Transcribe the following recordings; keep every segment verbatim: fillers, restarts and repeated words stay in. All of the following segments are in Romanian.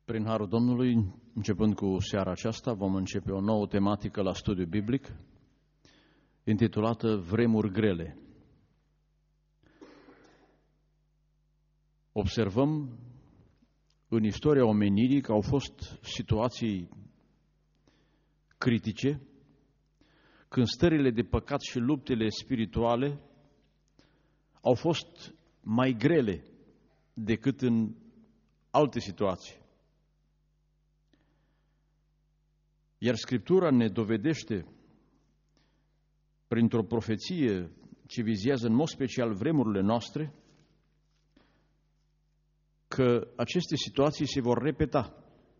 Prin harul Domnului, începând cu seara aceasta, vom începe o nouă tematică la studiu biblic, intitulată Vremuri grele. Observăm în istoria omenirii că au fost situații critice, când stările de păcat și luptele spirituale au fost mai grele decât în alte situații. Iar Scriptura ne dovedește, printr-o profeție ce vizează în mod special vremurile noastre, că aceste situații se vor repeta,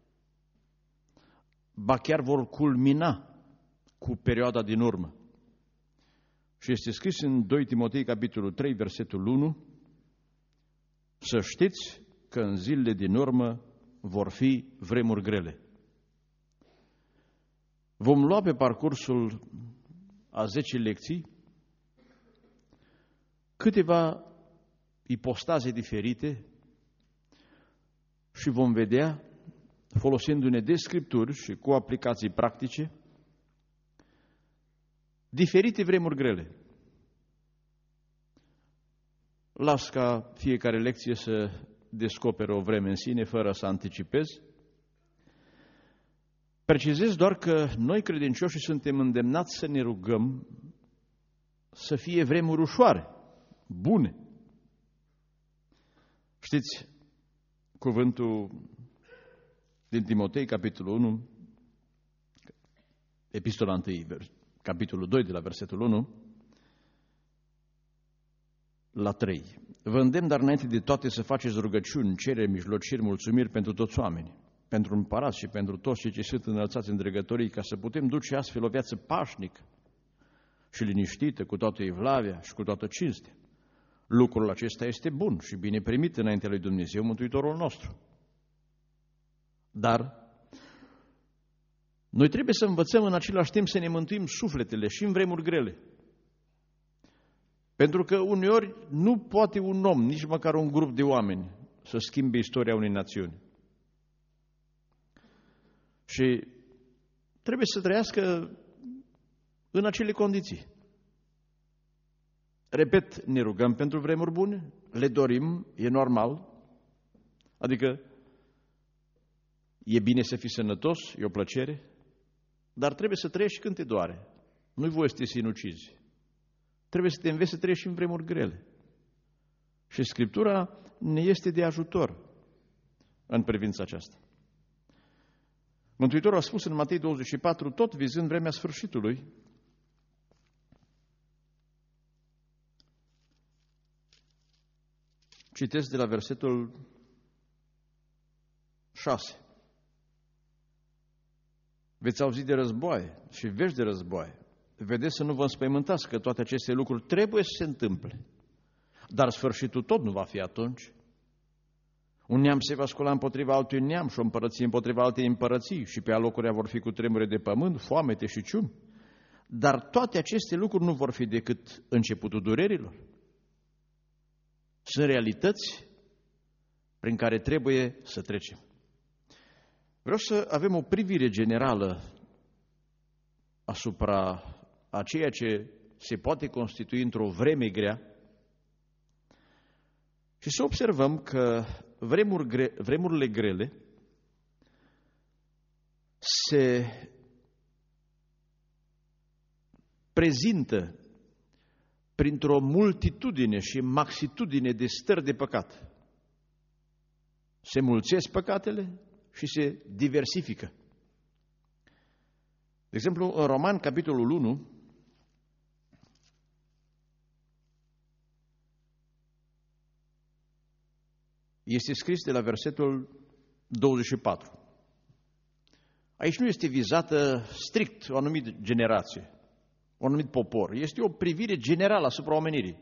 ba chiar vor culmina cu perioada din urmă. Și este scris în doi Timotei, capitolul trei, versetul unu, să știți că în zilele din urmă vor fi vremuri grele. Vom lua pe parcursul a zece lecții câteva ipostaze diferite și vom vedea, folosindu-ne de Scripturi și cu aplicații practice, diferite vremuri grele. Las ca fiecare lecție să descopere o vreme în sine, fără să anticipez. Precizez doar că noi credincioșii suntem îndemnați să ne rugăm să fie vremuri ușoare, bune. Știți cuvântul din Timotei, capitolul unu, epistola unu, capitolul doi, de la versetul unu la trei. Vă îndemn, dar înainte de toate, să faceți rugăciuni, cereri, mijlociri, mulțumiri pentru toți oamenii, pentru împărați și pentru toți cei ce sunt înălțați în dregătorii, ca să putem duce astfel o viață pașnică și liniștită, cu toată evlavia și cu toată cinstea. Lucrul acesta este bun și bine primit înaintea lui Dumnezeu, Mântuitorul nostru. Dar noi trebuie să învățăm în același timp să ne mântuim sufletele și în vremuri grele. Pentru că uneori nu poate un om, nici măcar un grup de oameni, să schimbe istoria unei națiuni. Și trebuie să trăiască în acele condiții. Repet, ne rugăm pentru vremuri bune, le dorim, e normal, adică e bine să fii sănătos, e o plăcere, dar trebuie să trăiești când te doare. Nu-i voie să te sinucizi. Trebuie să te înveți să trăiești în vremuri grele. Și Scriptura ne este de ajutor în privința aceasta. Mântuitorul a spus în Matei douăzeci și patru, tot vizând vremea sfârșitului, citesc de la versetul șase. Veți auzi de războaie și vești de războaie. Vedeți să nu vă înspăimântați că toate aceste lucruri trebuie să se întâmple. Dar sfârșitul tot nu va fi atunci. Un neam se va scula împotriva altui neam și o împărăție împotriva altei împărății și pe alocurile vor fi cu tremure de pământ, foamete și ciumi. Dar toate aceste lucruri nu vor fi decât începutul durerilor. Sunt realități prin care trebuie să trecem. Vreau să avem o privire generală asupra a ceea ce se poate constitui într-o vreme grea și să observăm că vremuri gre, vremurile grele se prezintă printr-o multitudine și maxitudine de stări de păcat. Se mulțesc păcatele și se diversifică. De exemplu, în Roman, capitolul unu, este scris de la versetul douăzeci și patru. Aici nu este vizată strict o anumită generație, un anumit popor. Este o privire generală asupra omenirii.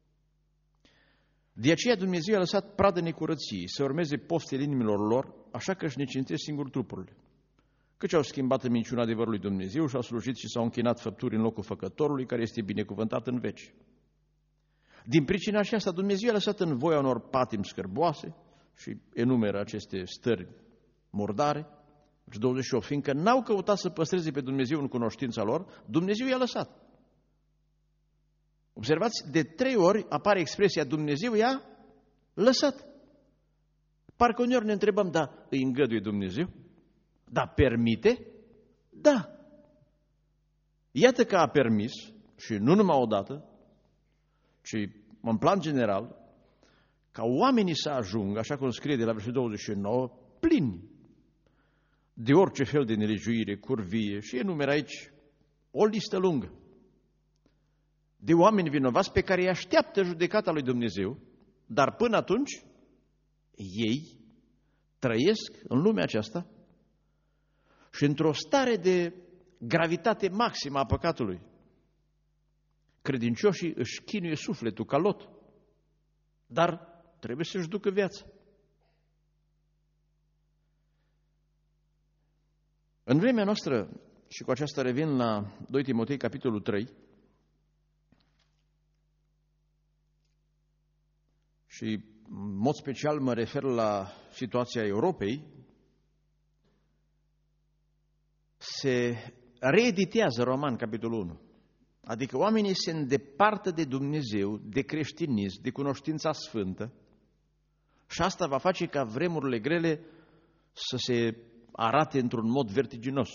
De aceea Dumnezeu a lăsat pradă necurăției să urmeze postele inimilor lor, așa că își necintesc singur trupurile. Căci au schimbat în minciuna adevărului Dumnezeu și au slujit și s-au închinat făpturi în locul Făcătorului, care este binecuvântat în veci. Din pricina aceasta, Dumnezeu a lăsat în voia unor patimi scârboase și enumeră aceste stări murdare. Și douăzeci și opt, fiindcă n-au căutat să păstreze pe Dumnezeu în cunoștința lor, Dumnezeu i-a lăsat. Observați, de trei ori apare expresia Dumnezeu i-a lăsat. Parcă uneori ne întrebăm, da, îi îngăduie Dumnezeu? Da, permite? Da. Iată că a permis, și nu numai odată, ci în plan general, ca oamenii să ajungă, așa cum scrie de la versetul douăzeci și nouă, plini de orice fel de nelegiuire, curvie, și enumeră aici o listă lungă de oameni vinovați pe care îi așteaptă judecata lui Dumnezeu, dar până atunci ei trăiesc în lumea aceasta și într-o stare de gravitate maximă a păcatului. Credincioșii își chinuie sufletul ca Lot, dar trebuie să-și ducă viața. În vremea noastră, și cu aceasta revin la doi Timotei, capitolul trei, și în mod special mă refer la situația Europei, se reeditează Roman, capitolul unu. Adică oamenii se îndepartă de Dumnezeu, de creștinism, de cunoștința sfântă, și asta va face ca vremurile grele să se arate într-un mod vertiginos.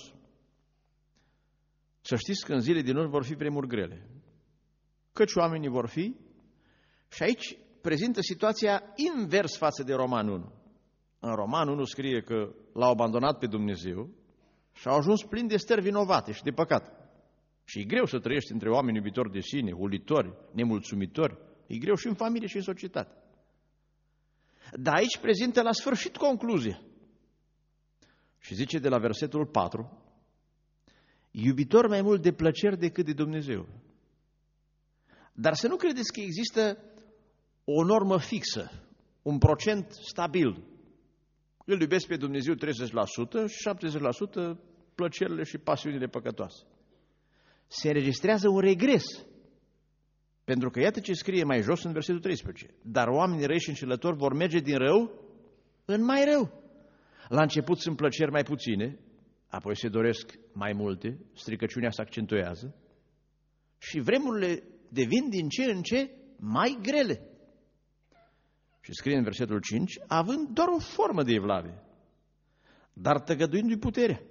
Să știți că în zile din urmă vor fi vremuri grele, căci oamenii vor fi, și aici prezintă situația invers față de Roman unu. În Roman unu scrie că l-au abandonat pe Dumnezeu și au ajuns plini de stări vinovate și de păcat. Și e greu să trăiești între oameni iubitori de sine, hulitori, nemulțumitori. E greu și în familie și în societate. Dar aici prezintă la sfârșit concluzia. Și zice de la versetul patru, iubitor mai mult de plăceri decât de Dumnezeu. Dar să nu credeți că există o normă fixă, un procent stabil. Îl iubesc pe Dumnezeu treizeci la sută și șaptezeci la sută plăcerile și pasiunile păcătoase. Se înregistrează un regres. Pentru că iată ce scrie mai jos în versetul treisprezece. Dar oamenii răi și înșelători vor merge din rău în mai rău. La început sunt plăceri mai puține, apoi se doresc mai multe, stricăciunea se accentuează și vremurile devin din ce în ce mai grele. Și scrie în versetul cinci, având doar o formă de evlavie, dar tăgăduindu-i puterea.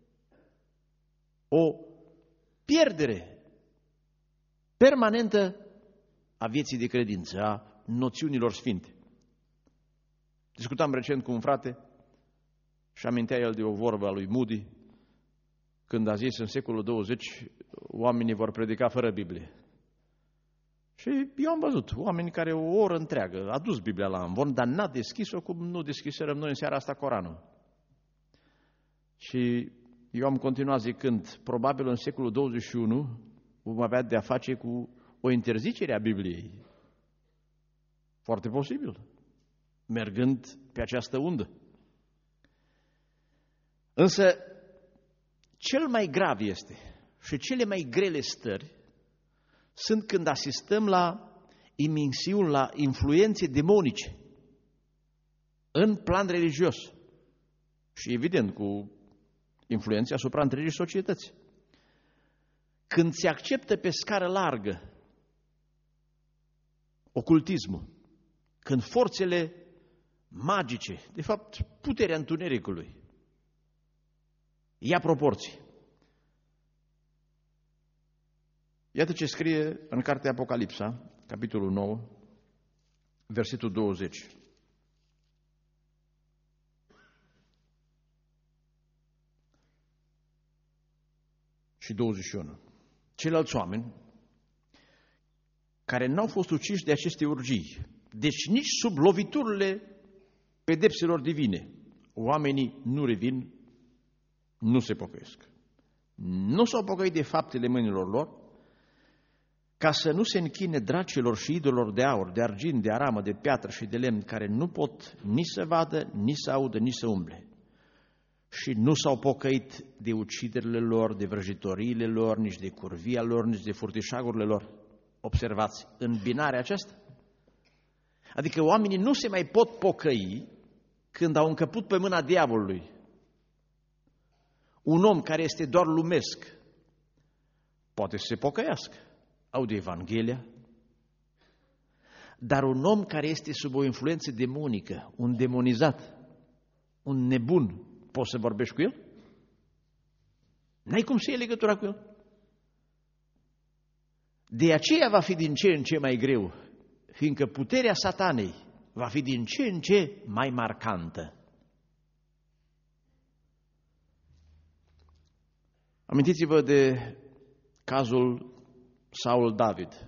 O pierdere permanentă a vieții de credință, a noțiunilor sfinte. Discutam recent cu un frate și amintea el de o vorbă a lui Moody, când a zis în secolul douăzeci oamenii vor predica fără Biblie. Și eu am văzut oameni care o oră întreagă a dus Biblia la amvon, dar n-a deschis-o cum nu deschiserăm noi în seara asta Coranul. Și eu am continuat zicând, probabil în secolul douăzeci și unu vom avea de-a face cu o interzicere a Bibliei. Foarte posibil, mergând pe această undă. Însă, cel mai grav este și cele mai grele stări sunt când asistăm la iminsiuni, la influențe demonice în plan religios și, evident, cu influențe asupra întregii societăți. Când se acceptă pe scară largă ocultismul, când forțele magice, de fapt puterea întunericului, ia proporții. Iată ce scrie în cartea Apocalipsa, capitolul nouă, versetul douăzeci. Și douăzeci și unu. Ceilalți oameni care n-au fost uciși de aceste urgii, deci nici sub loviturile pedepselor divine, oamenii nu revin, nu se pocăiesc. Nu s-au pocăit de faptele mâinilor lor, ca să nu se închine dracilor și idolilor de aur, de argint, de aramă, de piatră și de lemn, care nu pot nici să vadă, nici să audă, nici să umble. Și nu s-au pocăit de uciderile lor, de vrăjitoriile lor, nici de curvia lor, nici de furtișagurile lor. Observați îmbinarea aceasta? Adică oamenii nu se mai pot pocăi când au încăput pe mâna diavolului Un om care este doar lumesc poate să se pocăiască, aude Evanghelia, dar un om care este sub o influență demonică, un demonizat, un nebun, poți să vorbești cu el? N-ai cum să iei legătura cu el. De aceea va fi din ce în ce mai greu, fiindcă puterea Satanei va fi din ce în ce mai marcantă. Amintiți-vă de cazul Saul David.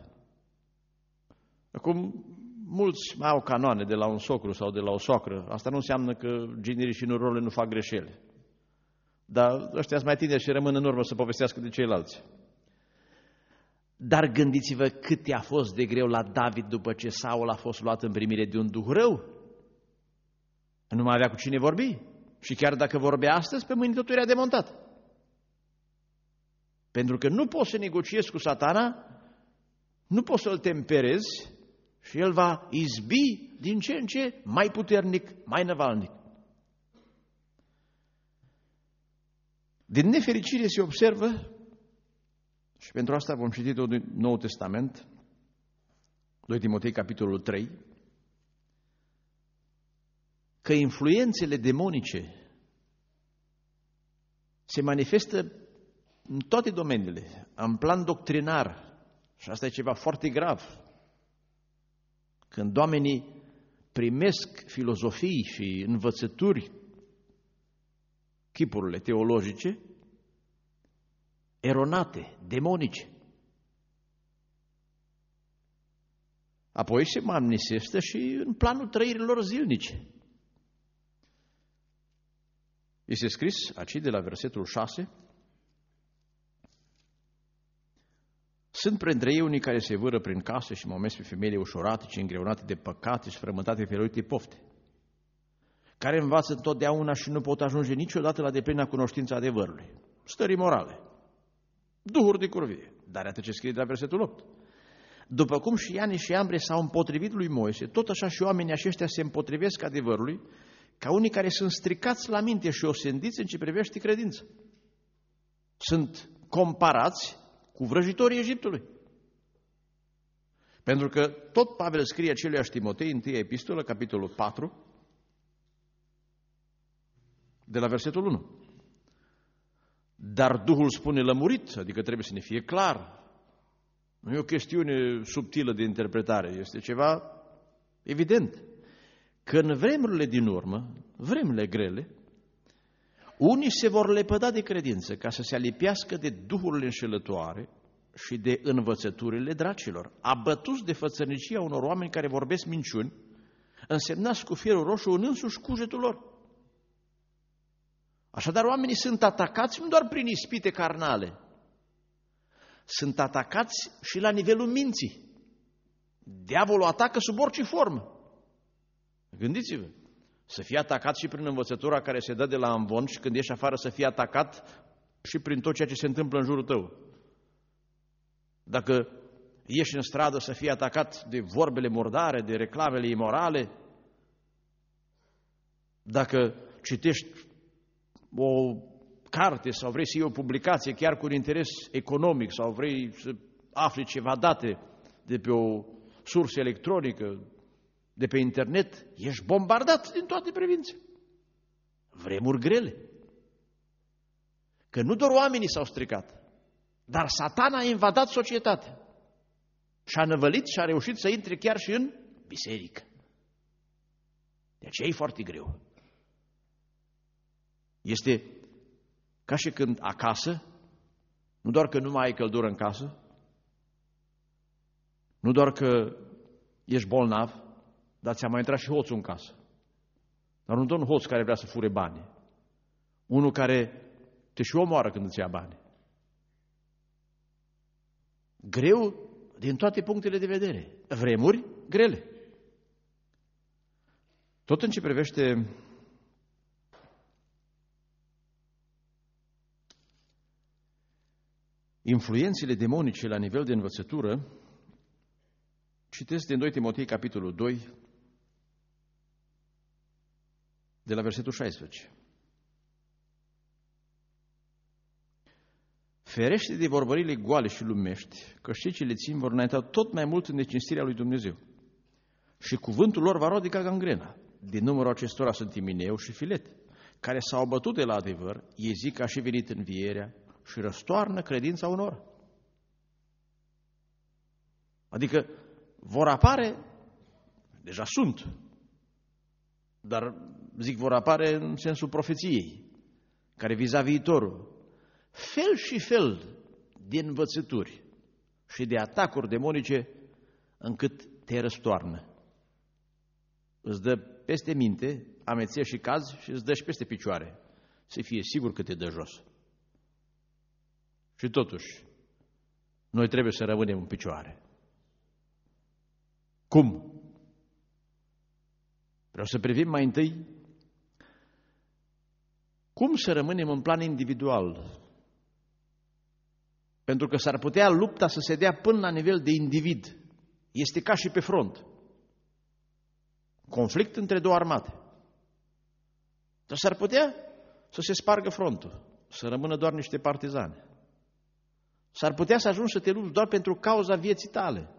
Acum, mulți mai au canoane de la un socru sau de la o socră. Asta nu înseamnă că ginerii și nurorile nu fac greșeli. Dar ăștia mai tineri și rămân în urmă să povestească de ceilalți. Dar gândiți-vă cât i-a fost de greu la David după ce Saul a fost luat în primire de un duh rău. Nu mai avea cu cine vorbi. Și chiar dacă vorbea astăzi, pe mâini totul era demontat. Pentru că nu poți să negociezi cu Satana, nu poți să-l temperezi și el va izbi din ce în ce mai puternic, mai năvalnic. Din nefericire se observă, și pentru asta vom citi tot Noul Testament, doi Timotei, capitolul trei, că influențele demonice se manifestă în toate domeniile, în plan doctrinar, și asta e ceva foarte grav. Când oamenii primesc filozofii și învățături, chipurile teologice, eronate, demonice. Apoi se manifestă și în planul trăirilor zilnice. Este scris aici de la versetul șase: sunt printre ei unii care se vâră prin case și mămesc pe femeile ușuratice, îngreunate de păcate și frământate pe felurite pofte, care învață întotdeauna și nu pot ajunge niciodată la deplina cunoștința adevărului. Stări morale, duhuri de curvie. Dar iată ce scrie de la versetul opt. După cum și Iane și Ambre s-au împotrivit lui Moise, tot așa și oamenii aceștia se împotrivesc adevărului, ca unii care sunt stricați la minte și osândiți în ce privește credință. Sunt comparați cu vrăjitorii Egiptului. Pentru că tot Pavel scrie aceluiași Timotei, întâia epistolă, capitolul patru, de la versetul unu. Dar Duhul spune lămurit, adică trebuie să ne fie clar. Nu e o chestiune subtilă de interpretare, este ceva evident. Că în vremurile din urmă, vremurile grele, unii se vor lepăda de credință ca să se alipiască de duhurile înșelătoare și de învățăturile dracilor, abătuți de fățărnicia unor oameni care vorbesc minciuni, însemnați cu fierul roșu în însuși cugetul lor. Așadar, oamenii sunt atacați nu doar prin ispite carnale, sunt atacați și la nivelul minții. Diavolul atacă sub orice formă. Gândiți-vă, să fie atacat și prin învățătura care se dă de la amvon și când ieși afară să fie atacat și prin tot ceea ce se întâmplă în jurul tău. Dacă ieși în stradă să fie atacat de vorbele murdare, de reclamele imorale, dacă citești o carte sau vrei să iei o publicație chiar cu un interes economic sau vrei să afli ceva date de pe o sursă electronică, de pe internet, ești bombardat din toate privințele. Vremuri grele. Că nu doar oamenii s-au stricat, dar Satana a invadat societatea și a năvălit și a reușit să intre chiar și în biserică. De aceea e foarte greu. Este ca și când acasă, nu doar că nu mai ai căldură în casă, nu doar că ești bolnav, dar ți-a mai intrat și hoțul în casă. Dar nu doar un hoț care vrea să fure bani. Unul care te și omoară când îți ia bani. Greu din toate punctele de vedere. Vremuri grele. Tot în ce privește influențele demonice la nivel de învățătură, citesc din doi Timotei, capitolul doi, de la versetul șaisprezece. ferește de vorbările goale și lumești, că cei ce le țin vor înainta tot mai mult în necinstirea lui Dumnezeu. Și cuvântul lor va rodi ca gangrena. Din numărul acestora sunt Imineu și Filet, care s-au bătut de la adevăr, ei zic că a și venit învierea și răstoarnă credința unor. Adică vor apare, deja sunt, dar zic vor apare în sensul profeției, care viza viitorul. Fel și fel de învățături și de atacuri demonice încât te răstoarnă. Îți dă peste minte, ameție și caz și îți dă și peste picioare. Să fie sigur că te dă jos. Și totuși, noi trebuie să rămânem în picioare. Cum? Vreau să privim mai întâi cum să rămânem în plan individual. Pentru că s-ar putea lupta să se dea până la nivel de individ. Este ca și pe front. Conflict între două armate. Dar s-ar putea să se spargă frontul, să rămână doar niște partizani. S-ar putea să ajungi să te lupți doar pentru cauza vieții tale.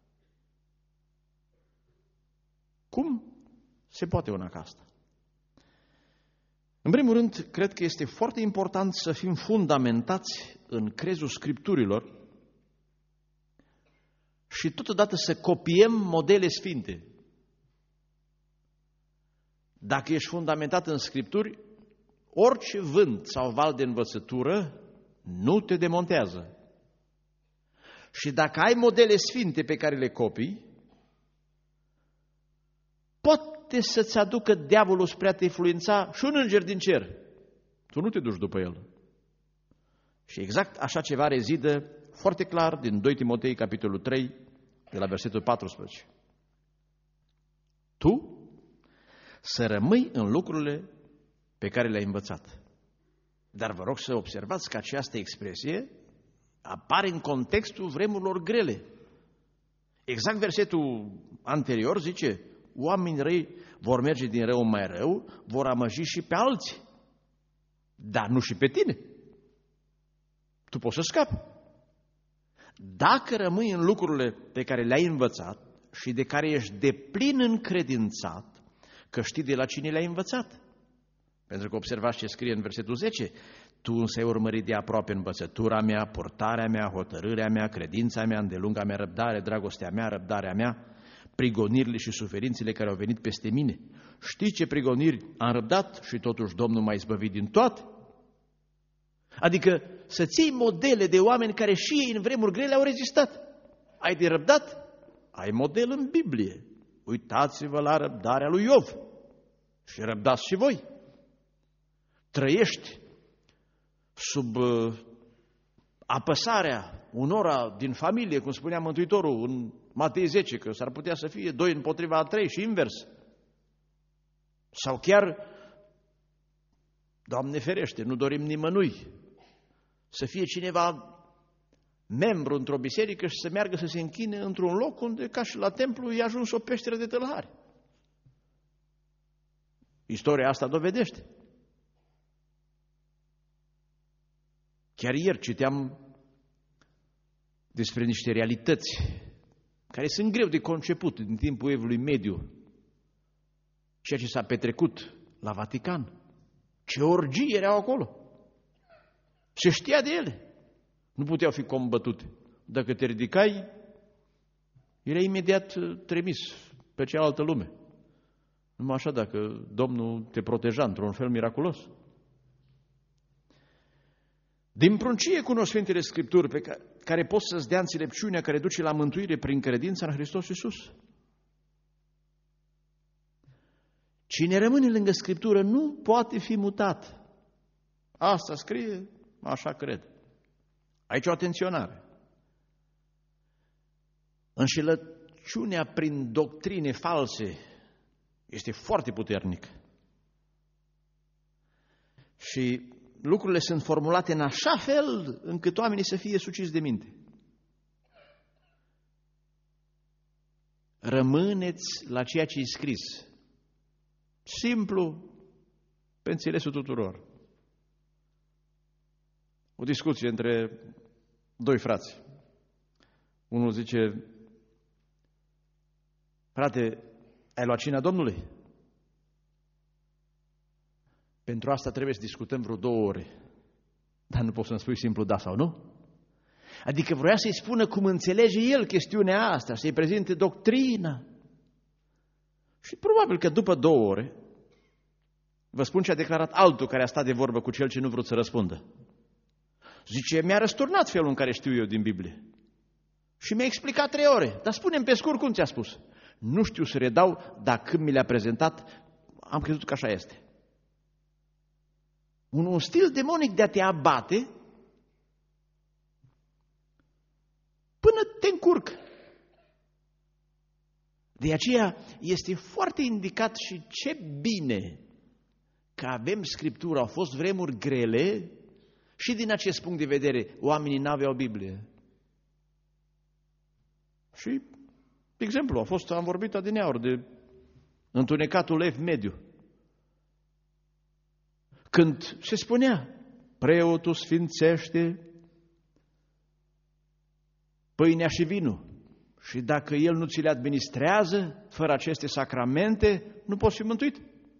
Cum se poate una ca asta? În primul rând, cred că este foarte important să fim fundamentați în crezul Scripturilor și totodată să copiem modele sfinte. Dacă ești fundamentat în Scripturi, orice vânt sau val de învățătură nu te demontează. Și dacă ai modele sfinte pe care le copii, poate să-ți aducă diavolul spre a te influența și un înger din cer. Tu nu te duci după el. Și exact așa ceva rezidă foarte clar din doi Timotei, capitolul trei, de la versetul paisprezece. Tu să rămâi în lucrurile pe care le-ai învățat. Dar vă rog să observați că această expresie apare în contextul vremurilor grele. Exact versetul anterior zice: oamenii răi vor merge din rău în mai rău, vor amăji și pe alții, dar nu și pe tine. Tu poți să scapi. Dacă rămâi în lucrurile pe care le-ai învățat și de care ești deplin încredințat, că știi de la cine le-ai învățat. Pentru că observați ce scrie în versetul zece: tu însă ai urmărit de aproape învățătura mea, purtarea mea, hotărârea mea, credința mea, îndelunga mea răbdare, dragostea mea, răbdarea mea, prigonirile și suferințele care au venit peste mine. Știi ce prigoniri am răbdat și totuși Domnul m-a izbăvit din toate? Adică să ții modele de oameni care și ei în vremuri grele au rezistat. Ai de răbdat? Ai model în Biblie. Uitați-vă la răbdarea lui Iov și răbdați și voi. Trăiești sub uh, apăsarea unora din familie, cum spunea Mântuitorul în Matei zece, că s-ar putea să fie doi împotriva a trei și invers. Sau chiar, Doamne ferește, nu dorim nimănui să fie cineva membru într-o biserică și să meargă să se închine într-un loc unde, ca și la templu, i-a ajuns o peșteră de tâlhari. Istoria asta dovedește. Chiar ieri citeam despre niște realități care sunt greu de conceput din timpul Evului Mediu. Ceea ce s-a petrecut la Vatican. Ce orgii erau acolo. Se știa de ele. Nu puteau fi combătute. Dacă te ridicai, era imediat trimis pe cealaltă lume. Numai așa dacă Domnul te proteja într-un fel miraculos. Din pruncie cunosc Sfintele Scripturi pe care, care pot să-ți dea înțelepciunea care duce la mântuire prin credința în Hristos Iisus. Cine rămâne lângă Scriptură nu poate fi mutat. Asta scrie, așa cred. Aici o atenționare. Înșelăciunea prin doctrine false este foarte puternică. Și lucrurile sunt formulate în așa fel încât oamenii să fie suciți de minte. Rămâneți la ceea ce e scris. Simplu, pe înțelesul tuturor. O discuție între Doi frați. Unul zice: frate, ai luat cina Domnului? Pentru asta trebuie să discutăm vreo două ore. Dar nu poți să-mi spui simplu da sau nu? Adică vroia să-i spună cum înțelege el chestiunea asta, să-i prezinte doctrina. Și probabil că după două ore, vă spun ce a declarat altul care a stat de vorbă cu cel ce nu vrut să răspundă. Zice, mi-a răsturnat felul în care știu eu din Biblie. Și mi-a explicat trei ore. Dar spune-mi pe scurt cum ți-a spus. Nu știu să redau, dar când mi le-a prezentat, am crezut că așa este. Un, un stil demonic de a te abate până te încurcă. De aceea este foarte indicat și ce bine că avem Scriptura. Au fost vremuri grele și din acest punct de vedere oamenii n-aveau Biblie. Și, de exemplu, a fost, am vorbit adineauri de întunecatul Ev mediu. Când se spunea, preotul sfințește pâinea și vinul și dacă el nu ți le administrează, fără aceste sacramente, nu poți fi mântuit.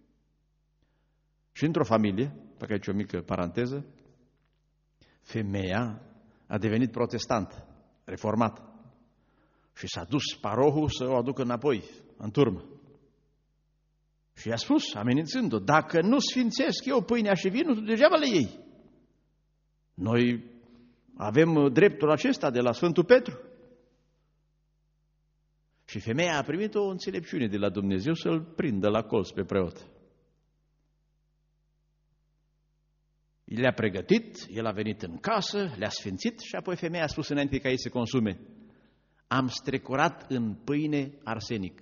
Și într-o familie, fac aici o mică paranteză, femeia a devenit protestant, reformat. Și s-a dus parohul să o aducă înapoi, în turmă. Și i-a spus, amenințând-o, dacă nu sfințesc eu pâinea și vinul, tu degeaba le iei. Noi avem dreptul acesta de la Sfântul Petru. Și femeia a primit o înțelepciune de la Dumnezeu să-l prindă la colț pe preot. Le-a pregătit, el a venit în casă, le-a sfințit și apoi femeia a spus înainte ca ei să consume, am strecurat în pâine arsenic.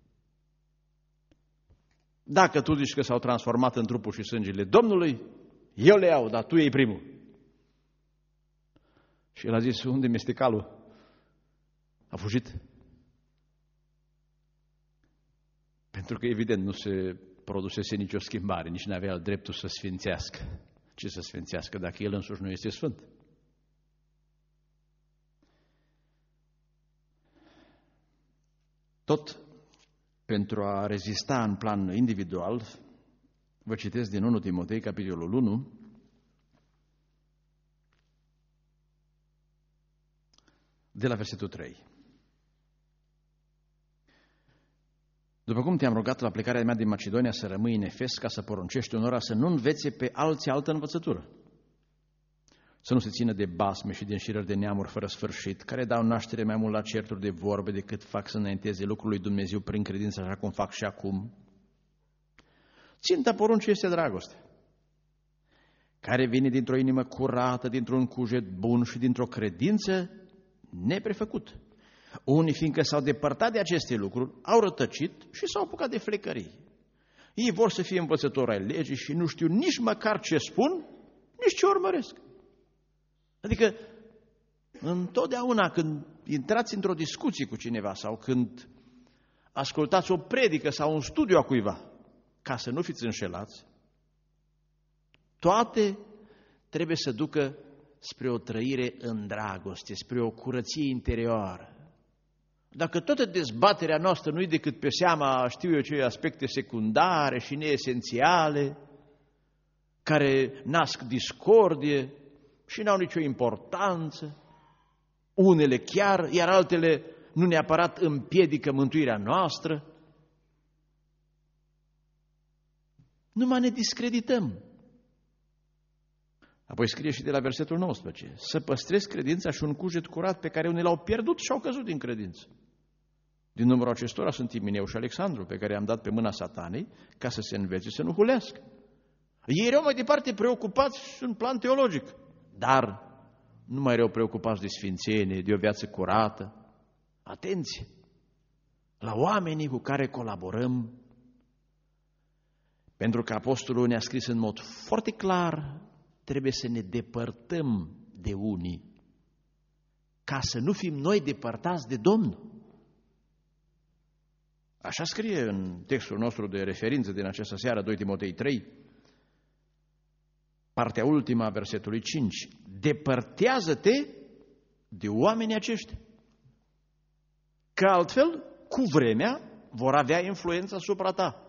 Dacă tu zici că s-au transformat în trupul și sângele Domnului, eu le iau, dar tu iei primul. Și el a zis, unde-mi este calul? A fugit. Pentru că evident nu se produsese nicio schimbare, nici nu avea dreptul să sfințească. Ce să sfințească dacă el însuși nu este sfânt? Tot pentru a rezista în plan individual, vă citesc din întâi Timotei, capitolul unu, de la versetul trei. După cum te-am rugat la plecarea mea din Macedonia să rămâi în Efes ca să poruncești unora să nu învețe pe alții altă învățătură, să nu se țină de basme și de înșirări de neamuri fără sfârșit, care dau naștere mai mult la certuri de vorbe decât fac să înainteze lucrul lui Dumnezeu prin credință, așa cum fac și acum. Ținta poruncii este dragoste, care vine dintr-o inimă curată, dintr-un cuget bun și dintr-o credință neprefăcută. Unii, fiindcă s-au depărtat de aceste lucruri, au rătăcit și s-au apucat de flecării. Ei vor să fie învățători ai legii și nu știu nici măcar ce spun, nici ce urmăresc. Adică, întotdeauna când intrați într-o discuție cu cineva sau când ascultați o predică sau un studiu a cuiva, ca să nu fiți înșelați, toate trebuie să ducă spre o trăire în dragoste, spre o curăție interioară. Dacă toată dezbaterea noastră nu e decât pe seama, știu eu ce, aspecte secundare și neesențiale, care nasc discordie și n-au nicio importanță, unele chiar, iar altele nu neapărat împiedică mântuirea noastră, numai ne discredităm. Apoi scrie și de la versetul nouăsprezece, să păstrezi credința și un cuget curat pe care unii l-au pierdut și au căzut din credință. Din numărul acestora sunt Imineu și Alexandru, pe care i-am dat pe mâna Satanei ca să se învețe să nu hulească. Ei erau mai departe preocupați în plan teologic, dar nu mai erau preocupați de sfințenie, de o viață curată. Atenție la oamenii cu care colaborăm, pentru că apostolul ne-a scris în mod foarte clar, trebuie să ne depărtăm de unii, ca să nu fim noi depărtați de Domnul. Așa scrie în textul nostru de referință din această seară, doi Timotei trei, partea ultima a versetului cinci. Depărtează-te de oamenii aceștia. Că altfel, cu vremea, vor avea influență asupra ta.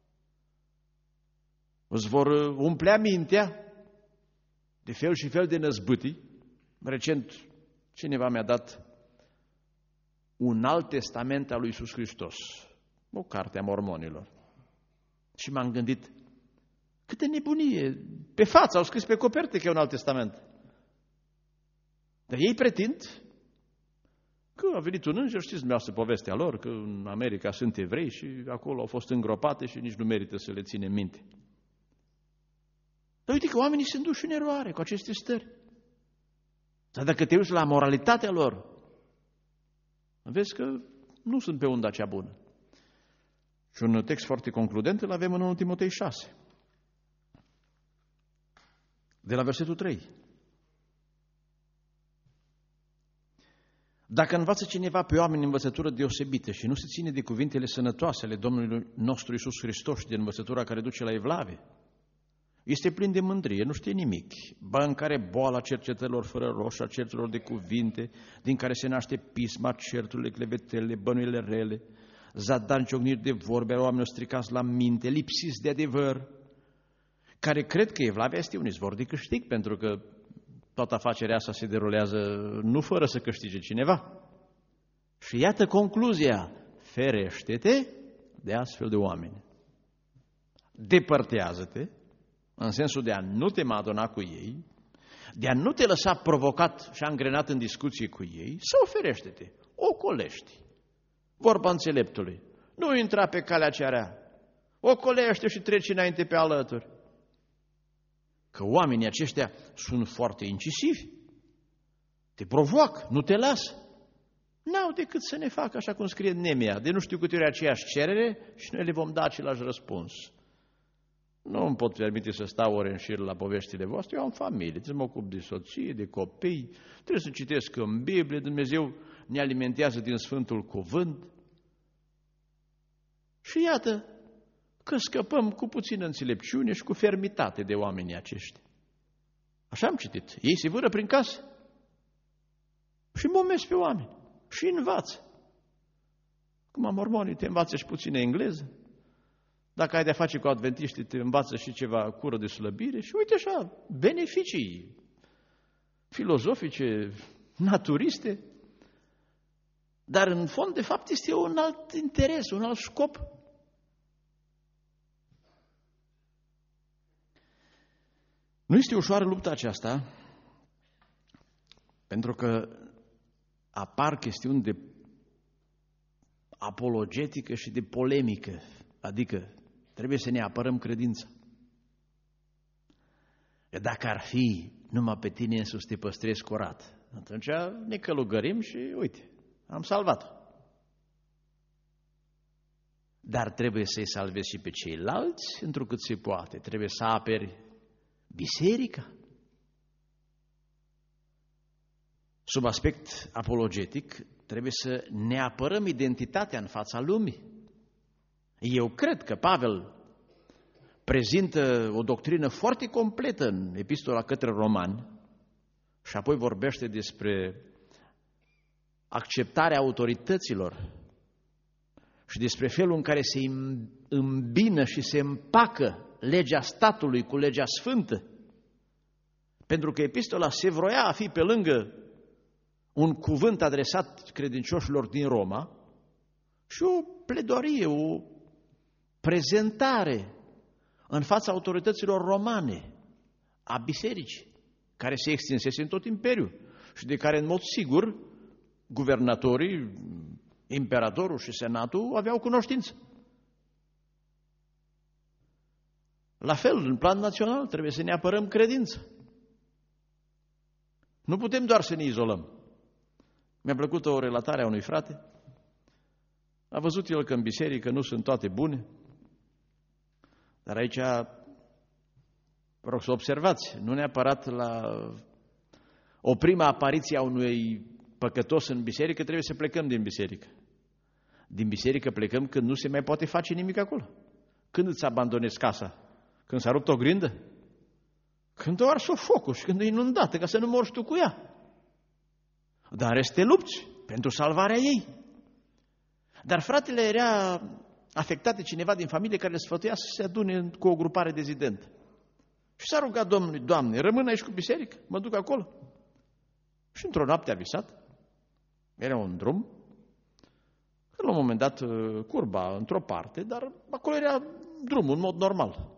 Îți vor umplea mintea de fel și fel de năzbâtii. Recent, cineva mi-a dat un alt testament al lui Iisus Hristos, o carte a mormonilor. Și m-am gândit, câtă nebunie! Pe față au scris pe coperte că e un alt testament. Dar ei pretind că a venit un înger, știți dumneavoastră povestea lor, că în America sunt evrei și acolo au fost îngropate și nici nu merită să le ținem minte. Dar uite că oamenii sunt duși în eroare cu aceste stări. Dar dacă te uiți la moralitatea lor, vezi că nu sunt pe unda cea bună. Și un text foarte concludent îl avem în întâi Timotei șase, de la versetul trei. Dacă învață cineva pe oameni învățătură deosebită și nu se ține de cuvintele sănătoase ale Domnului nostru Iisus Hristos și de învățătura care duce la evlavie, este plin de mândrie, nu știe nimic, ba în care boala cercetărilor fără roș, a certurilor de cuvinte, din care se naște pisma, certurile, clevetele, bănuiele rele, zadani ciocniri de vorbe, oameni stricați la minte, lipsiți de adevăr, care cred că evlavia este un izvor de câștig, pentru că toată afacerea asta se derulează nu fără să câștige cineva. Și iată concluzia, ferește-te de astfel de oameni. Depărtează-te, în sensul de a nu te madona cu ei, de a nu te lăsa provocat și angrenat în discuție cu ei, sau ferește-te, ocolești. Vorba înțeleptului, nu intra pe calea cea rea, ocolește și treci înainte pe alături. Că oamenii aceștia sunt foarte incisivi, te provoacă, nu te lasă. N-au decât să ne facă așa cum scrie în Nemia, de nu știu câte ori aceeași cerere și noi le vom da același răspuns. Nu îmi pot permite să stau ore în șir la poveștile voastre, eu am familie, trebuie să mă ocup de soție, de copii, trebuie să citesc în Biblie, Dumnezeu ne alimentează din Sfântul Cuvânt. Și iată că scăpăm cu puțină înțelepciune și cu fermitate de oamenii aceștia. Așa am citit. Ei se vâră prin casă și momesc pe oameni și învață. Cum mormonii te învață și puțină engleză. Dacă ai de-a face cu adventiștii, te învață și ceva cură de slăbire și uite așa, beneficii filozofice, naturiste. Dar în fond, de fapt, este un alt interes, un alt scop. Nu este ușoară lupta aceasta, pentru că apar chestiuni de apologetică și de polemică, adică trebuie să ne apărăm credința. Că dacă ar fi numai pe tine însuți te păstrezi curat, atunci ne călugărim și uite, am salvat-o. Dar trebuie să-i salvezi și pe ceilalți, întrucât se poate. Trebuie să aperi biserica. Sub aspect apologetic, trebuie să ne apărăm identitatea în fața lumii. Eu cred că Pavel prezintă o doctrină foarte completă în epistola către romani și apoi vorbește despre acceptarea autorităților și despre felul în care se îmbină și se împacă legea statului cu legea sfântă. Pentru că epistola se vroia a fi pe lângă un cuvânt adresat credincioșilor din Roma și o pledoarie, o prezentare în fața autorităților romane a bisericii, care se extinsese în tot imperiul și de care, în mod sigur, guvernatorii, imperatorul și senatul aveau cunoștință. La fel, în plan național, trebuie să ne apărăm credința. Nu putem doar să ne izolăm. Mi-a plăcut o relatare a unui frate. A văzut el că în biserică nu sunt toate bune, dar aici vă rog să observați, nu neapărat la o prima apariție a unui păcătos în biserică trebuie să plecăm din biserică. Din biserică plecăm când nu se mai poate face nimic acolo. Când îți abandonezi casa? Când s-a rupt o grindă? Când o ars-o focul și când e inundată, ca să nu mori tu cu ea. dar în rest te lupți pentru salvarea ei. Dar fratele era afectat de cineva din familie care le sfătuia să se adune cu o grupare dezidentă. Și s-a rugat Domnului: Doamne, rămân aici cu biserică, mă duc acolo. Și într-o noapte a visat, era un drum, că la un moment dat curba într-o parte, dar acolo era drumul în mod normal.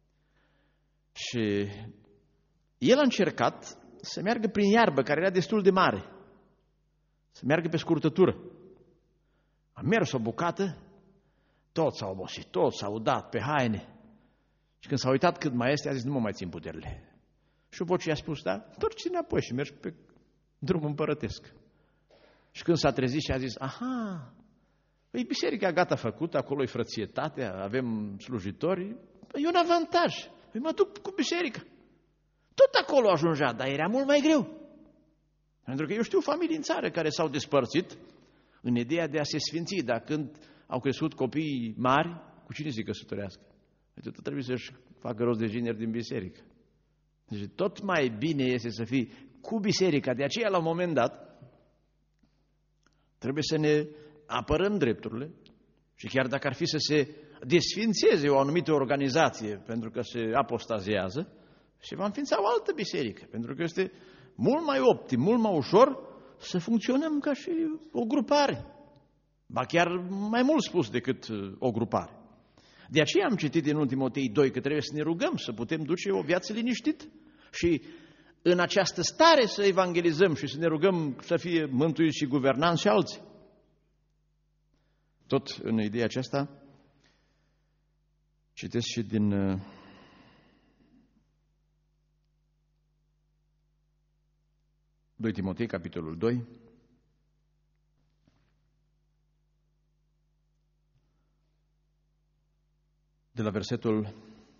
Și el a încercat să meargă prin iarbă, care era destul de mare, să meargă pe scurtătură. A mers o bucată, toți s-au obosit, toți s-au dat pe haine. Și când s-a uitat cât mai este, a zis: nu mă mai țin puterile. Și o voce i-a spus: da, întorci înapoi și mergi pe drumul împărătesc. Și când s-a trezit și a zis: aha, păi biserica gata făcută, acolo e frățietatea, avem slujitori, e un avantaj. Păi mă duc cu biserica. Tot acolo ajungea, dar era mult mai greu. Pentru că eu știu familii în țară care s-au despărțit în ideea de a se sfinți, dar când au crescut copii mari, cu cine se căsătorească? Deci tot trebuie să-și facă rost de jineri din biserică. Deci tot mai bine este să fii cu biserica. De aceea, la un moment dat, trebuie să ne apărăm drepturile și chiar dacă ar fi să se desfințeze o anumită organizație pentru că se apostazează, se va înființa o altă biserică, pentru că este mult mai optim, mult mai ușor să funcționăm ca și o grupare. Ba chiar mai mult spus decât o grupare. De aceea am citit în întâi Timotei doi că trebuie să ne rugăm să putem duce o viață liniștită și în această stare să evangelizăm și să ne rugăm să fie mântuiți și guvernanți și alții. Tot în ideea aceasta citesc și din doi Timotei, capitolul doi. De la versetul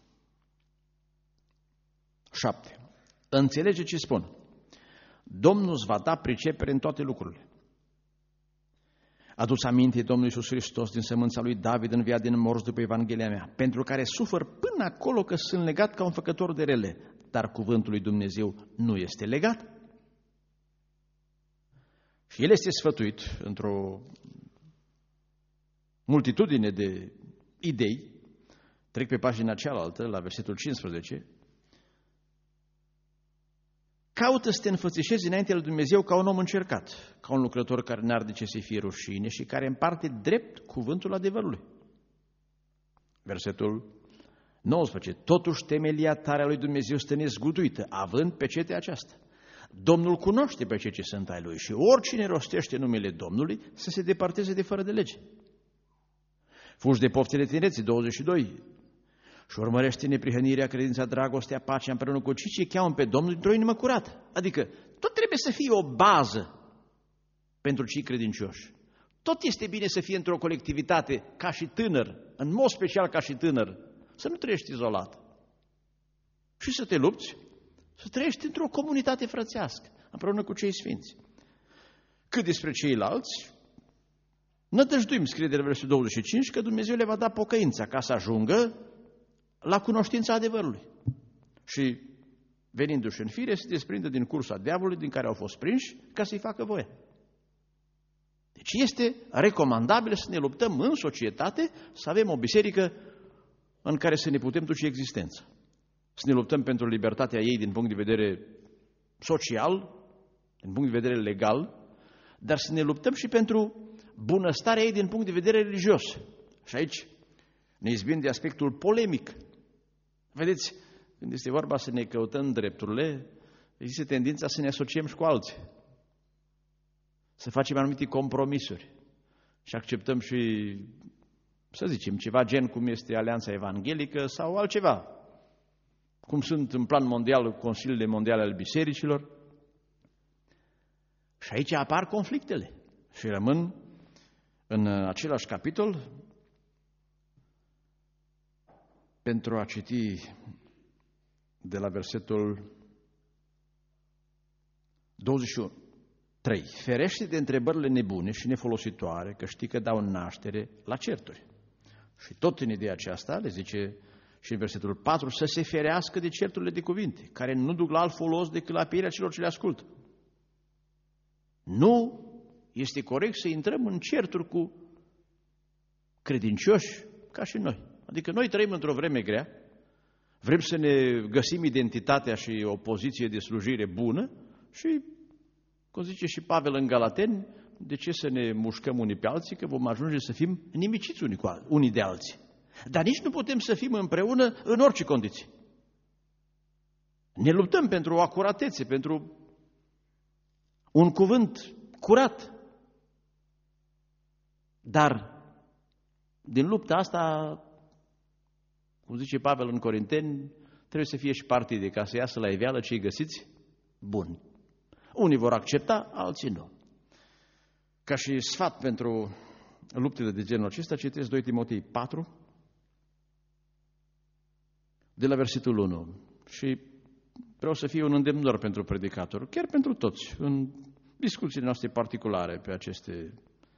șapte. Înțelege ce spun. Domnul îți va da pricepere în toate lucrurile. Adu-ți aminte Domnul Iisus Hristos din sămânța lui David înviat din morți după Evanghelia mea, pentru care sufăr până acolo că sunt legat ca un făcător de rele, dar cuvântul lui Dumnezeu nu este legat. Și el este sfătuit într-o multitudine de idei. Trec pe pagina cealaltă, la versetul cincisprezece. Caută să te înfățișezi înainte lui Dumnezeu ca un om încercat, ca un lucrător care n-ar de ce să fie rușine și care împarte drept cuvântul adevărului. Versetul nouăsprezece. Totuși temelia tare a lui Dumnezeu stă nezguduită, având pecetea aceasta. Domnul cunoaște pe cei ce sunt ai lui și oricine rostește numele Domnului să se depărteze de fără de lege. Fugi de poftele tinereții, douăzeci și doi. Și urmărește neprihănirea, credința, dragostea, pacea împreună cu cei ce cheamă pe Domnul într-o inimă curată. Adică tot trebuie să fie o bază pentru cei credincioși. Tot este bine să fie într-o colectivitate ca și tânăr, în mod special ca și tânăr, să nu trăiești izolat. Și să te lupți, să trăiești într-o comunitate frățească, împreună cu cei sfinți. Cât despre ceilalți, nădăjduim, scrie de la versetul douăzeci și cinci, că Dumnezeu le va da pocăința ca să ajungă la cunoștința adevărului. Și, venindu-și în fire, se desprindă din cursa diavolului din care au fost prinși ca să-i facă voie. Deci este recomandabil să ne luptăm în societate, să avem o biserică în care să ne putem duce existența. Să ne luptăm pentru libertatea ei din punct de vedere social, din punct de vedere legal, dar să ne luptăm și pentru bunăstarea ei din punct de vedere religios. Și aici ne izbim de aspectul polemic. Vedeți, când este vorba să ne căutăm drepturile, există tendința să ne asociem și cu alții. Să facem anumite compromisuri și acceptăm și, să zicem, ceva gen cum este Alianța Evanghelică sau altceva. Cum sunt în plan mondial Consiliile Mondiale ale Bisericilor. Și aici apar conflictele și rămân în același capitol pentru a citi de la versetul douăzeci și trei. Ferește de întrebările nebune și nefolositoare, că știi că dau naștere la certuri. Și tot în ideea aceasta le zice și în versetul patru, să se ferească de certurile de cuvinte, care nu duc la alt folos decât la pierderea celor ce le ascultă. Nu este corect să intrăm în certuri cu credincioși ca și noi. Adică noi trăim într-o vreme grea, vrem să ne găsim identitatea și o poziție de slujire bună și, cum zice și Pavel în Galateni, de ce să ne mușcăm unii pe alții, că vom ajunge să fim nimiciți unii, cu al- unii de alții. Dar nici nu putem să fim împreună în orice condiții. Ne luptăm pentru o acuratețe, pentru un cuvânt curat. Dar din lupta asta, cum zice Pavel în Corinteni, trebuie să fie și partide ca să iasă la iveală cei găsiți buni. Unii vor accepta, alții nu. Ca și sfat pentru luptele de genul acesta, citesc doi Timotei patru, de la versetul unu. Și vreau să fie un îndemnător pentru predicator, chiar pentru toți, în discuțiile noastre particulare pe aceste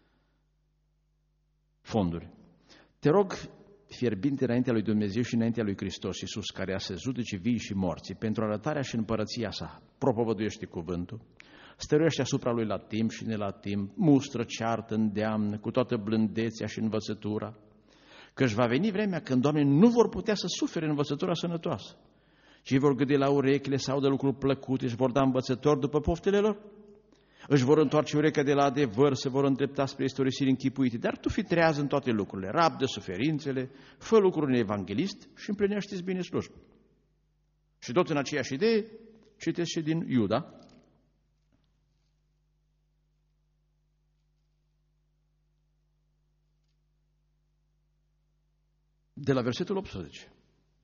fonduri. Te rog, fierbinte înaintea lui Dumnezeu și înaintea lui Hristos Iisus, care a să judece vii și morții, pentru arătarea și împărăția sa, propovăduiește cuvântul, stăruiește asupra lui la timp și ne la timp, mustră, ceartă, îndeamnă, cu toată blândețea și învățătura, că își va veni vremea când oamenii nu vor putea să sufere învățătura sănătoasă, ci vor gâdi la urechile sau de lucruri plăcute, își vor da învățători după poftele lor, își vor întoarce urechea de la adevăr, se vor îndrepta spre istorisiri închipuite, dar tu fi treaz în toate lucrurile, rabdă suferințele, fă lucruri în evanghelist și împlinește-ți bine slujba. Și tot în aceeași idee, citesc și din Iuda, de la versetul optsprezece.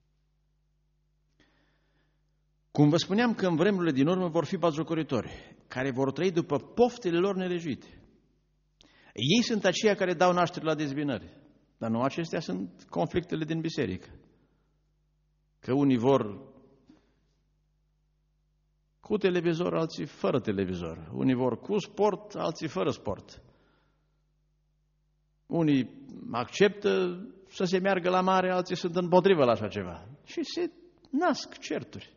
Cum vă spuneam că în vremurile din urmă vor fi batjocoritori, care vor trăi după poftele lor nelejuite. Ei sunt aceia care dau naștere la dezbinări, dar nu acestea sunt conflictele din biserică. Că unii vor cu televizor, alții fără televizor. Unii vor cu sport, alții fără sport. Unii acceptă să se meargă la mare, alții sunt împotrivă la așa ceva. Și se nasc certuri.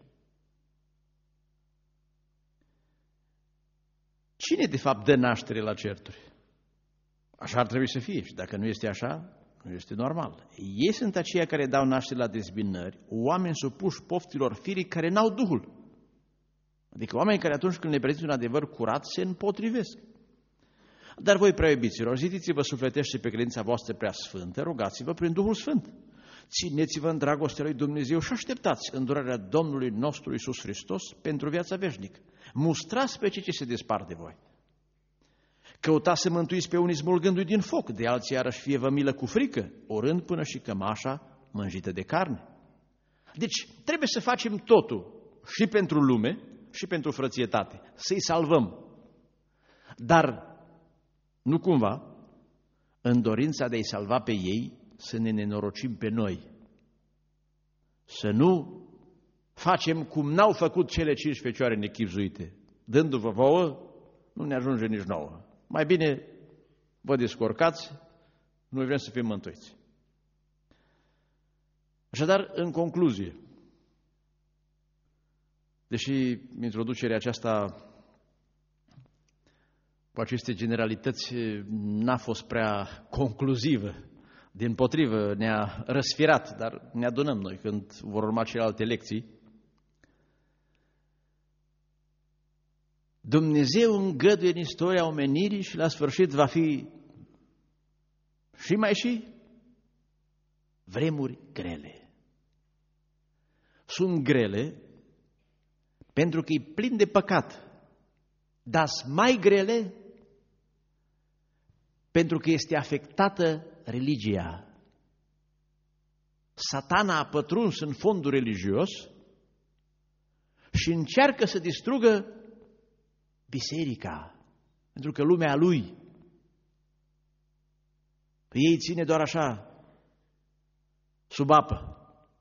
Cine, de fapt, dă naștere la certuri? Așa ar trebui să fie și dacă nu este așa, nu este normal. Ei sunt aceia care dau naștere la dezbinări, oameni supuși poftilor firii care n-au Duhul. Adică oameni care atunci când le prezintă un adevăr curat se împotrivesc. Dar voi, prea iubiților, zidiți-vă sufletește pe credința voastră prea sfântă, rugați-vă prin Duhul Sfânt. Țineți-vă în dragostea lui Dumnezeu și așteptați îndurarea Domnului nostru Iisus Hristos pentru viața veșnică. Mustrați pe cei ce se despart de voi. Căutați să mântuiți pe unii smulgându-i din foc, de alții iarăși fie vă milă cu frică, orând până și cămașa mânjită de carne. Deci trebuie să facem totul și pentru lume și pentru frățietate, să-i salvăm. Dar nu cumva, în dorința de a-i salva pe ei, să ne nenorocim pe noi. Să nu facem cum n-au făcut cele cinci fecioare nechibzuite. Dându-vă vouă, nu ne ajunge nici nouă. Mai bine vă descurcați, noi vrem să fim mântuiți. Așadar, în concluzie, deși introducerea aceasta cu aceste generalități n-a fost prea concluzivă, dimpotrivă ne-a răsfirat, dar ne adunăm noi când vor urma celelalte lecții. Dumnezeu îngăduie în istoria omenirii și la sfârșit va fi și mai și vremuri grele. Sunt grele pentru că e plin de păcat, dar sunt mai grele pentru că este afectată religia. Satana a pătruns în fondul religios și încearcă să distrugă biserica, pentru că lumea lui pe ei ține doar așa, sub apă.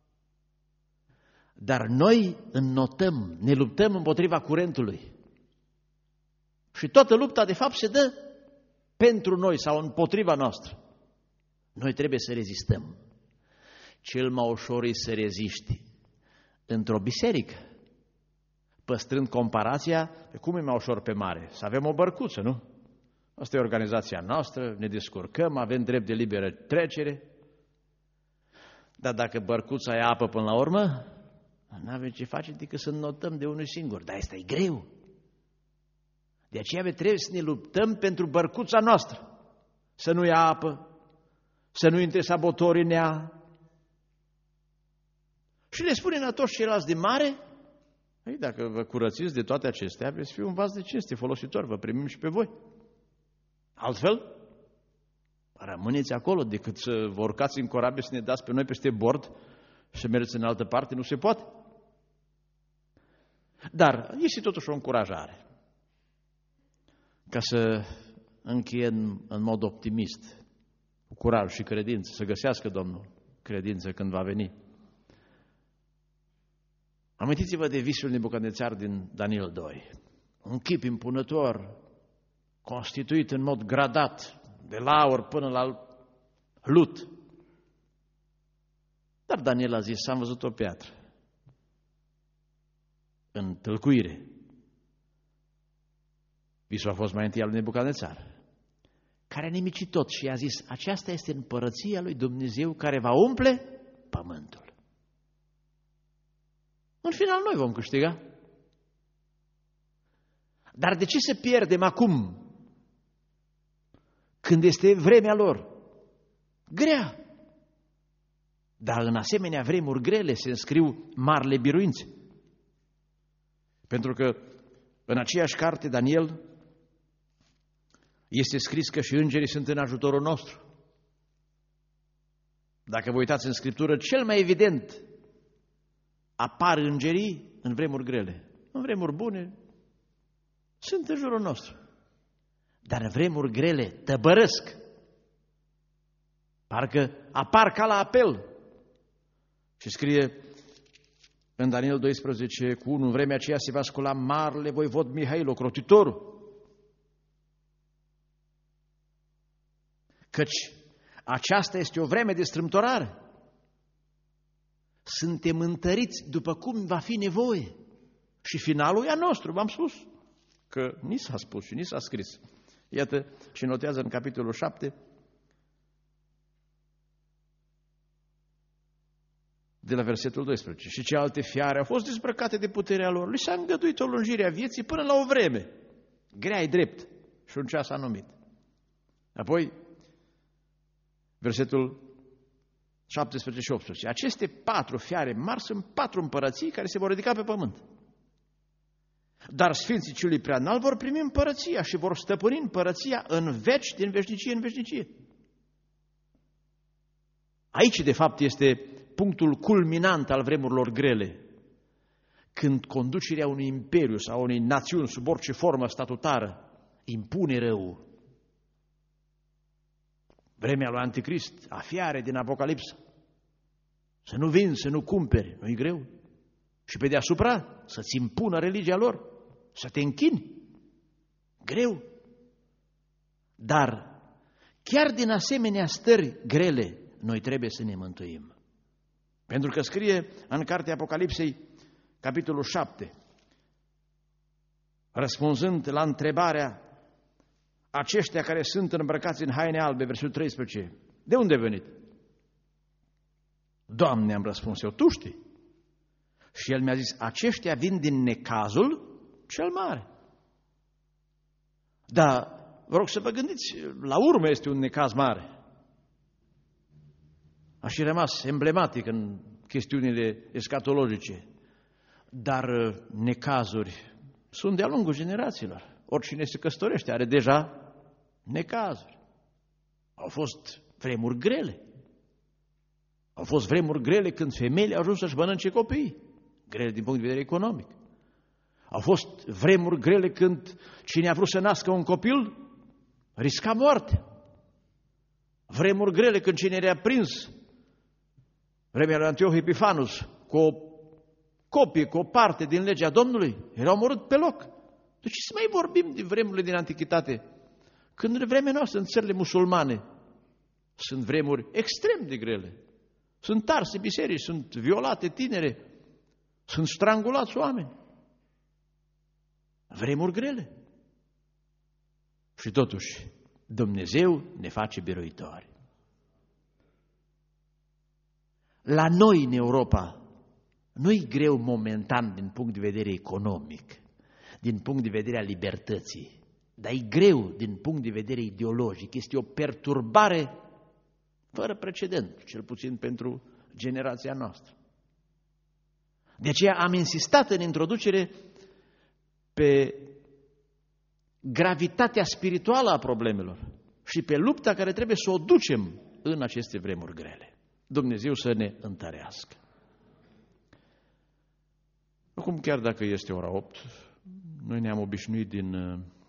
Dar noi înnotăm, ne luptăm împotriva curentului. Și toată lupta, de fapt, se dă pentru noi sau împotriva noastră. Noi trebuie să rezistăm. Cel mai ușor e să reziști într-o biserică, păstrând comparația, pe cum e mai ușor pe mare? Să avem o bărcuță, nu? Asta e organizația noastră, ne descurcăm, avem drept de liberă trecere. Dar dacă bărcuța e apă până la urmă, nu avem ce face decât să notăm de unul singur. Dar asta e greu. De aceea trebuie să ne luptăm pentru bărcuța noastră. Să nu ia apă, să nu intre sabotorii în ea. Și le spune la toți ceilalți din mare, ei, dacă vă curățiți de toate acestea, veți fi un vas de cinste folositor, vă primim și pe voi. Altfel, rămâneți acolo, decât să vă urcați în corabie, să ne dați pe noi peste bord și să mergeți în altă parte, nu se poate. Dar este totuși o încurajare, ca să încheiem în mod optimist, cu curaj și credință, să găsească Domnul credință când va veni. Amintiți-vă de visul Nebucadnețar din Daniel doi. Un chip impunător, constituit în mod gradat, de la aur până la lut. Dar Daniel a zis, am văzut o piatră în tâlcuire. Visul a fost mai întâi al lui Nebucadnețar, care a nimicit tot și a zis, aceasta este împărăția lui Dumnezeu care va umple pământul. În final noi vom câștiga. Dar de ce să pierdem acum, când este vremea lor grea? Dar în asemenea vremuri grele se înscriu marile biruințe. Pentru că în aceeași carte, Daniel, este scris că și îngerii sunt în ajutorul nostru. Dacă vă uitați în Scriptură, cel mai evident apar îngerii în vremuri grele. În vremuri bune sunt în jurul nostru. Dar în vremuri grele tăbărăsc. Parcă apar ca la apel. Și scrie în Daniel doisprezece cu unu, în vremea aceea se va scula marele voivod Mihail, ocrotitorul. Căci aceasta este o vreme de strâmtorare. Suntem întăriți după cum va fi nevoie. Și finalul e a nostru, v-am spus. Că ni s-a spus și ni s-a scris. Iată și notează în capitolul șapte, de la versetul doisprezece. Și ce alte fiare au fost dezbrăcate de puterea lor. Li s-a îngăduit o lungire a vieții până la o vreme. Grea-i drept și un ceas anumit. Apoi, versetul șaptesprezece și optsprezece. Aceste patru fiare mari sunt patru împărății care se vor ridica pe pământ. Dar Sfinții Celui Preanalt vor primi împărăția și vor stăpâni împărăția în veci, din veșnicie în veșnicie. Aici, de fapt, este punctul culminant al vremurilor grele, când conducerea unui imperiu sau unei națiuni sub orice formă statutară impune răul. Vremea lui Anticrist, a fiare din Apocalipsă. Să nu vinzi, să nu cumperi, nu-i greu. Și pe deasupra să-ți impună religia lor, să te închini. Greu. Dar chiar din asemenea stări grele, noi trebuie să ne mântuim. Pentru că scrie în cartea Apocalipsei, capitolul șapte, răspunzând la întrebarea, aceștia care sunt îmbrăcați în haine albe, versetul treisprezece, de unde ai venit? Doamne, am răspuns eu, Tu știi. Și el mi-a zis, aceștia vin din necazul cel mare. Dar vă rog să vă gândiți, la urmă este un necaz mare. A și rămas emblematic în chestiunile escatologice. Dar necazuri sunt de-a lungul generațiilor. Oricine se căsătorește are deja necazuri. Au fost vremuri grele. Au fost vremuri grele când femeile au ajuns să-și mănânce copiii. Grele din punct de vedere economic. Au fost vremuri grele când cine a vrut să nască un copil risca moarte. Vremuri grele când cine era prins, vremea lui Antioch Epifanus, cu o copie, cu o parte din legea Domnului, era omorât pe loc. De ce să mai vorbim de vremurile din antichitate? Când în vremea noastră, în țările musulmane, sunt vremuri extrem de grele. Sunt arse biserici, sunt violate tinere, sunt strangulați oameni. Vremuri grele. Și totuși, Dumnezeu ne face biruitori. La noi în Europa nu-i greu momentan din punct de vedere economic, din punct de vedere a libertății, dar e greu din punct de vedere ideologic. Este o perturbare fără precedent, cel puțin pentru generația noastră. De aceea am insistat în introducere pe gravitatea spirituală a problemelor și pe lupta care trebuie să o ducem în aceste vremuri grele. Dumnezeu să ne întărească. Acum, chiar dacă este ora opt, noi ne-am obișnuit din